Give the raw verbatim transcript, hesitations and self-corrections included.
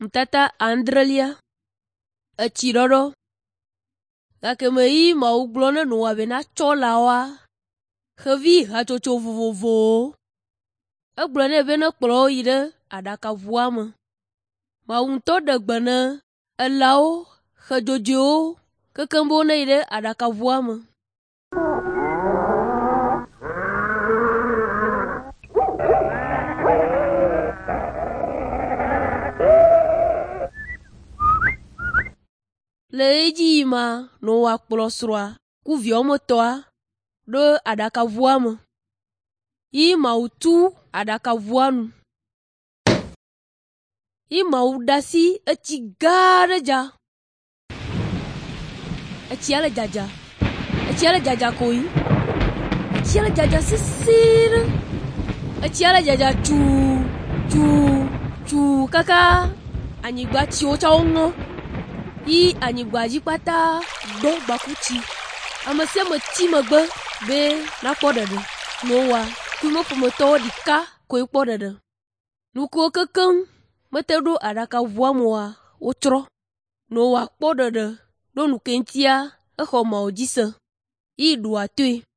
Mtata Andrelia Echiroro Gake yi ma uglo ne no wa be na chola wa Hevi ha chocho vovovo Eglo ne be na kplo yi de adaka vua me Ma unto de gbene elao hejojo kekembo ne yi de adaka vua me Leji ma no wa kplo sroa ku vi omo toa do adaka vua me yi ma utu adaka vua nu yi ma udasi echi gareja echi ale jaja echi ale jaja koi echi ale jaja sisir echi ale jaja chu chu chu kaka anyigba chi o cha ongo yi anyigba ji pata do bakuchi amase me ti megbe be na kpo dede no wa ku mo po mo to dika ko kpo dede nu ko keken mete do adaka vua mo wa otro no wa kpo dede do nu kentia e ho ma ojise yi du atui